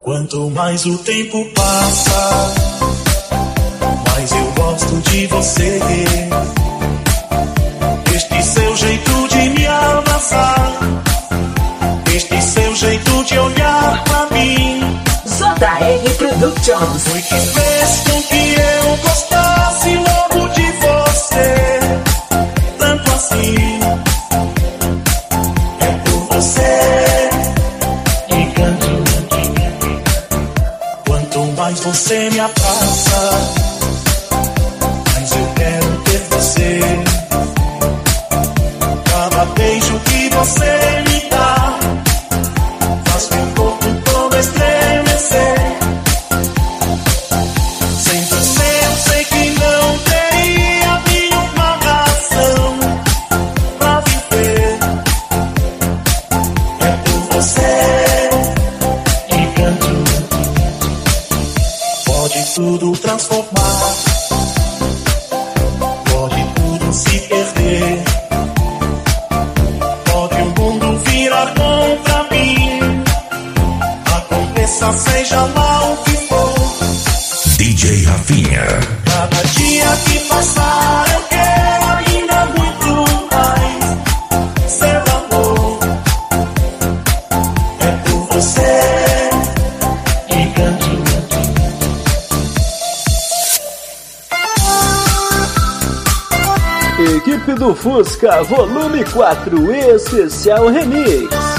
Quanto mais o tempo passa, mais eu gosto de você. Este seu jeito de me abraçar, este seu jeito de olhar pra mim. JR Productions. Foi que fez com que eu gostasse logo de você. Tanto assim, é por você que canto. Quanto mais você me abraça, mais eu quero ter você. Cada beijo que você me dá faz meu corpo todo estremecer. Sem você eu sei que não teria nenhuma razão pra viver. É por você que canto. Pode tudo transformar, pode tudo se perder, pode o mundo virar contra mim. Aconteça, seja lá o que for. DJ Rafinha. Cada dia que passar eu quero ainda muito mais. Seu amor, é por você que canto. Equipe do Fusca, volume 4, especial remix.